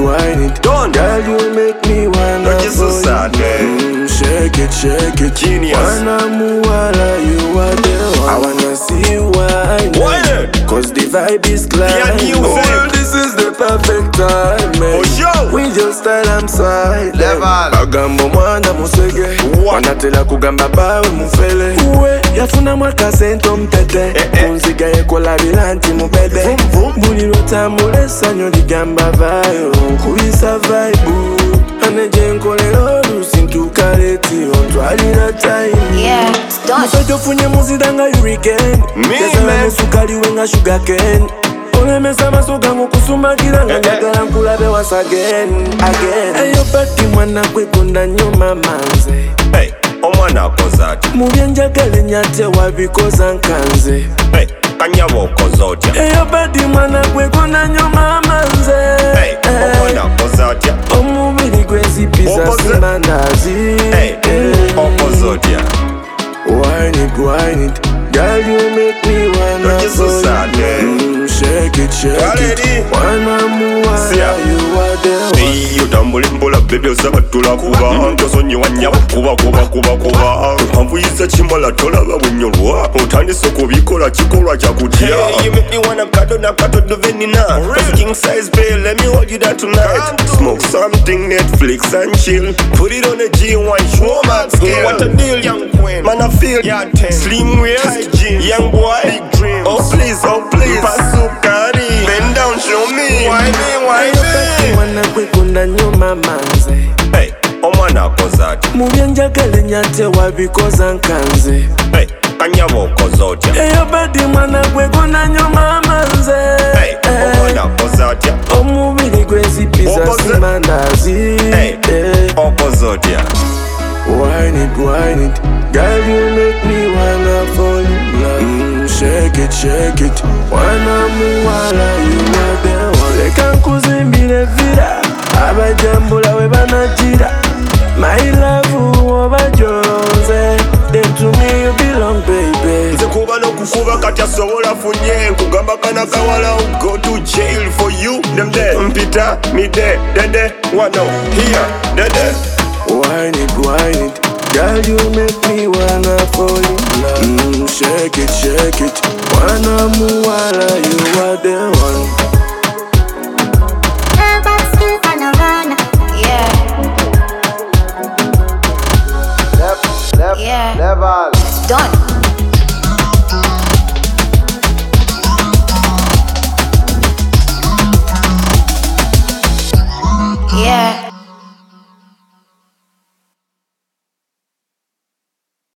whine it. Done. Girl, you make me wanna Don't get so fall sad, man. Shake it. Genius. Wanna muwala, you are the one. I wanna see you whine Whine. cause the vibe is Yeah, climbing. music. Oh, this is the perfect time, man. For sure. With your style, I'm silent. Level. Agambo mwana musege. Wanatela kugamba bawe mufele. Uwe, yafuna mwaka sento mpete. Kunziga yekola bilanti mubede. Buliro tamulesa nyo ligamba vayo. Kuisa vibe. Aneje nkolero lusintuka leti. Ontwalira time. Yeah, stop. Musajja ofunye muzidanga hurricane. Yazala musukali wenga sugar cane. Olemesa maso gangu kusumagira nga njagala nkulabe once again. Eyo pati mwana kwekunda nnyo mamanze. Hey, omwana akoze ati. Mu byenjagala ennyate wabikoza nkanze. Hey, kanyabo okoze otya. Eyo pati mwana kwekunda nnyo mamanze. Hey, omwana akoze atya. Omubiri gwezipisa Okoze. simandazi. Hey, okoze otya. Whine it. Girl, you make me wanna Don't get so fall. sad, man. Shake it. Already. Wanna muwala, See ya. you are the one. Hey, utambula mpola baby osabatula kuba ntosonyiwa nnyabo kuba mpamvuyisa kimala tolaba bunyolwa otandise okubikola kikolwa kyakutya. Hey, you make me wanna cuddle na cuddle venina. Cause king size babe, let me hold you down tonight. Smoke something, Netflix and chill. Put it on a G1 Schwarman scale. What a deal, young queen. Man, I feel slim waist, hygiene, young boy, big dreams. Oh please, pasukari. Bend down, show me. Why me? Mwana kwekunda nnyo mamanze. Hey, omwana akoze ati. Mu byenjagala ennyate wabikoza nkanze. Hey, kanyabo okoze otya. Eyo badi mwana kwekunda nnyo mamanze. Hey, omwana akoze atya. Omubiri gwezipisa Okoze. simandazi. Hey, okoze otya. Whine it. Girl, you make me wanna fall in love. Shake it. Wanna muwala, you are the one. Leka nkuzimbire vira. Abajambula we banajira. My love, oba jonze. Then to me you belong, baby. Nze kuba n'okukuba kati asobola funye nkugamba kana kawala go to jail for you. Them there, mpita, me there, dede, wano, here, dede. Whine it. Girl, you make me wanna fall in love. Shake it. Wanna muwala, you are the one.